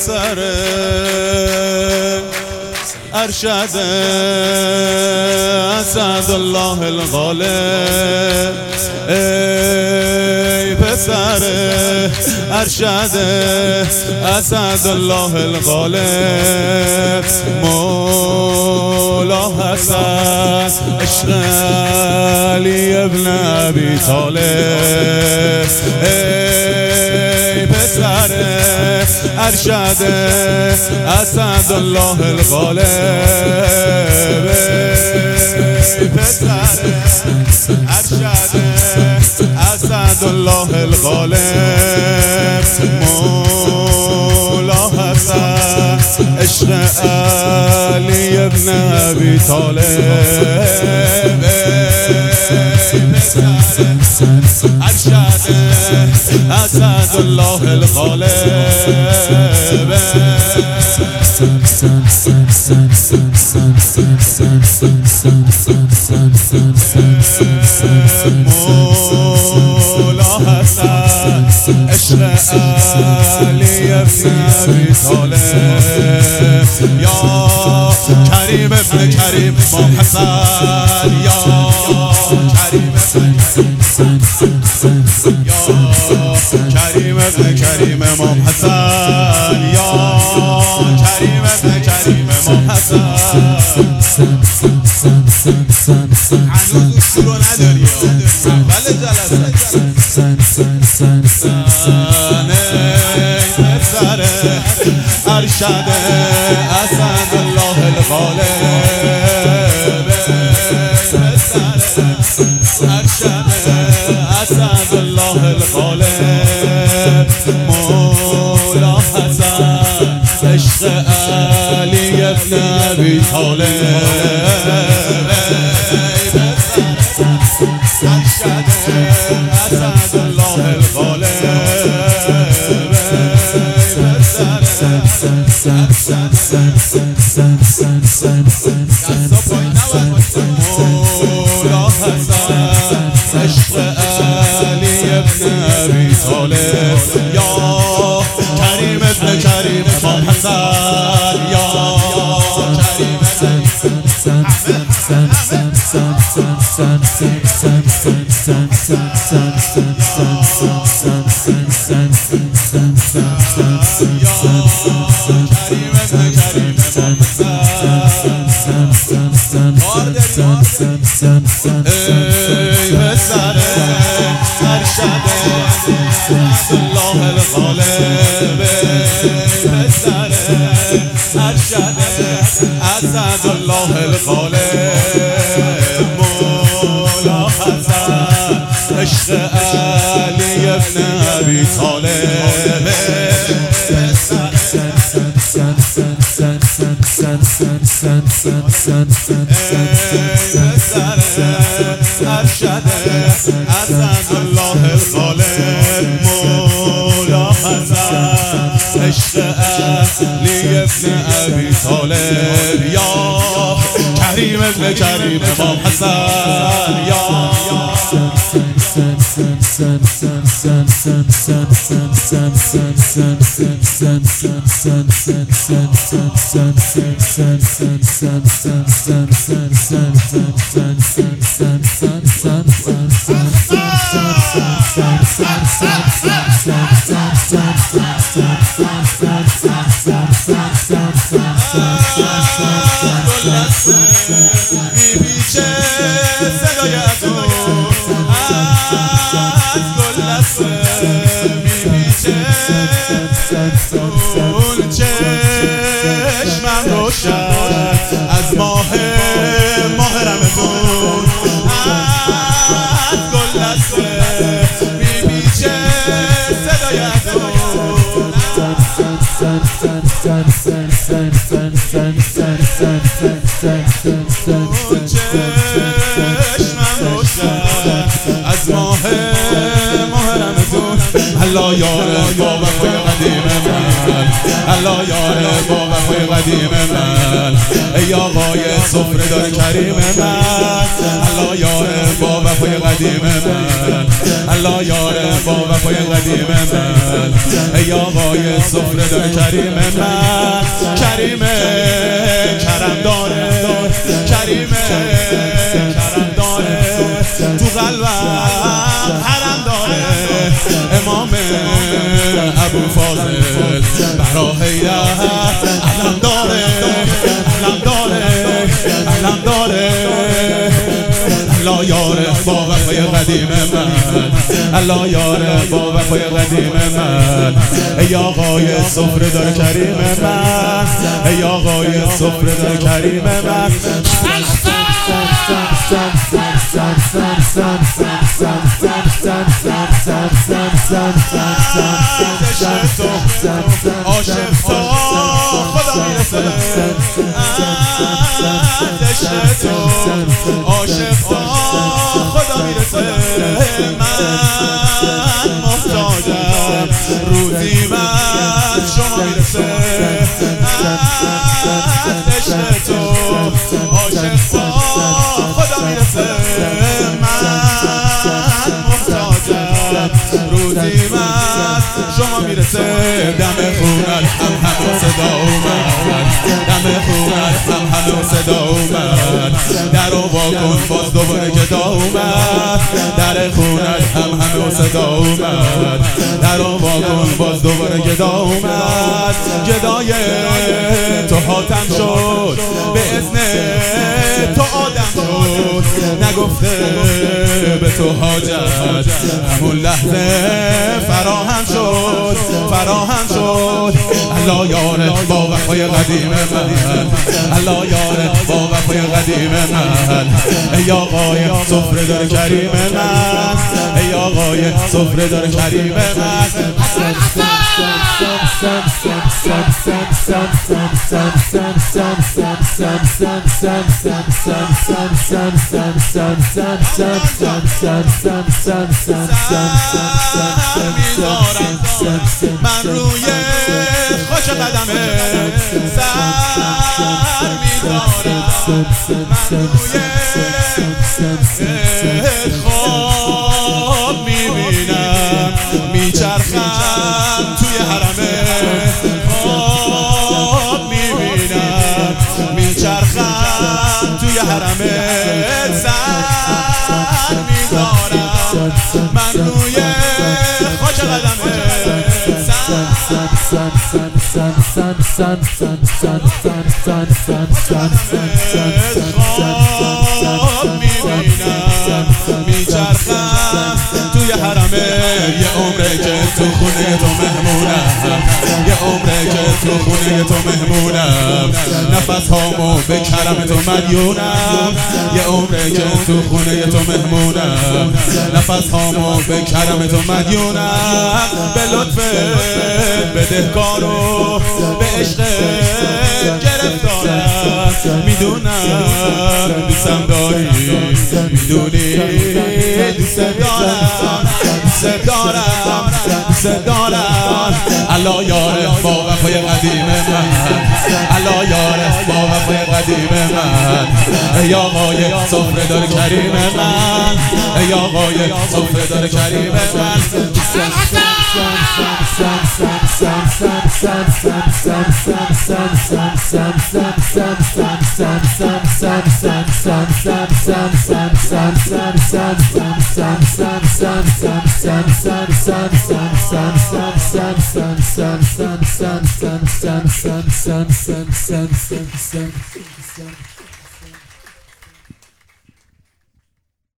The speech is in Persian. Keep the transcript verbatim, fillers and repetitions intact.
پسر ارشد اسدالله الغالب، ای پسر ارشد اسدالله الغالب، مولا حسن عشق علی ابن ابی طالب، ای پسر ارشد اسدالله الغالب، ای پسر ارشد اسدالله الغالب، مولا حسن عشق علی ابن ابی طالب، ای پسر ارشد اسدالله الغالب، مولا حسن عشق علی ابن ابی طالب، یا کریم ابن کریم امام حسن، یا کریم ابن یا کریم ابن کریم امام حسن، یا کریم ابن کریم امام حسن. هنوز شروع نداری اول جلسه پسر ارشد اسدالله الغالب، ارشد اسدالله الغالب، مولا حسن عشق علی ابن ابی طالب، ارشد اسدالله الغالب، مولا حسن عشق علی ابن ابی طالب، یا کریم ابن کریم امام حسن، یا کریم ای پسر ارشد اسدالله الغالب، ای پسر ارشد اسدالله الغالب، مولا حسن عشق علی ابن ابی طالب، ارشد اسدالله الغالب، مولا حسن عشق علی ابن ابی طالب، یا کریم ابن کریم امام حسن، یا میبیچه صدای ازون از گلسه، میبیچه اون چشمم روشن از ماه ماه رمضان، از گلسه میبیچه صدای ازون، اون چشمم روشن از ماه ماه رمضان، الله یار با وفای قدیم من، الله الله یار با وفای قدیم من، ای آقای سفره دار کریم من. الله یار با وفای قدیم من، الله یار با وفای قدیم من، ای آقای سفره دار کریم من. کریم کرم داره، کریم کرم داره، تو قلبم حرم داره. امام ابو فاضل برا حیدر علم داره، علم داره، علم داره. الله یار با وفای قدیم من، الله یار با وفای قدیم من، ای آقای سفره دار کریم من، ای آقای سفره دار کریم من. عاشق تو خدا میرسه، عشق تو عاشق تو خدا میرسه. من محتاجم روزی من شما میرسه، عشق تو عاشق تو خدا میرسه. من محتاجم روزی من شما میرسه. دم خونت هم هم صدا اومد، دم خونت هم هم صدا اومد. در رو واکن باز دوباره گدا اومد، در خونت هم هم صدا اومد. در رو واکن باز دوباره گدا اومد. گدای تو حاتم شد، به اذن تو آدم شد. نگفته به تو حاجت، همون لحظه فراهم شد، فراهم شد. الله یار با وفای قدیم من، الله یار با وفای قدیم من، ای آقای سفره دار کریم من، ای آقای سفره دار کریم من. من روی خوش قدمه سر می‌دارم، من روی خواب می‌بینم، میچرخم توی حرمه. خواب می‌بینم، میچرخم توی حرمه. سر می‌دارم، من روی خوش قدمه خواب می‌بینم، میچرخم توی حرمه. یه عمره که تو خونه تو مهمونم، یه عمره که تو خونه تو مهمونم. نفس هامو به کرم تو مدیونم، یه عمره که تو خونه تو مهمونم. نفس هامو به کرم تو مدیونم. به لطفت بدهکارو به عشق گرفتارم. میدونم دوستم داری، میدونی دوستم دارم، دوست دارم، دوست دارم. الله یار با وفای قدیم من، الله یار با وفای قدیم من، ای آقای سفره دار کریم من، ای آقای سفره دار کریم من. Sun, sun, sun, sun, sun, sun, sun, sun, sun.